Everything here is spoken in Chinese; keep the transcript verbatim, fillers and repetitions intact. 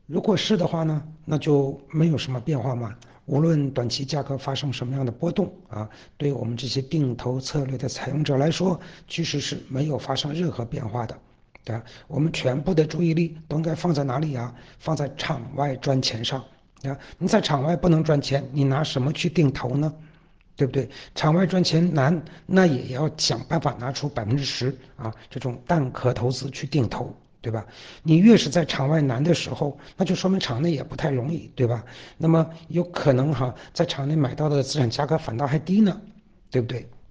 如果是的话呢，那就没有什么变化嘛。无论短期价格发生什么样的波动啊，对我们这些定投策略的采用者来说，其实是没有发生任何变化的，对吧？我们全部的注意力都应该放在哪里啊？放在场外赚钱上，啊，你在场外不能赚钱，你拿什么去定投呢？对不对？场外赚钱难，那也要想办法拿出百分之十啊这种蛋壳投资去定投，对吧？你越是在场外难的时候，那就说明场内也不太容易，对吧？那么有可能哈，在场内买到的资产价格反倒还低呢，对不对？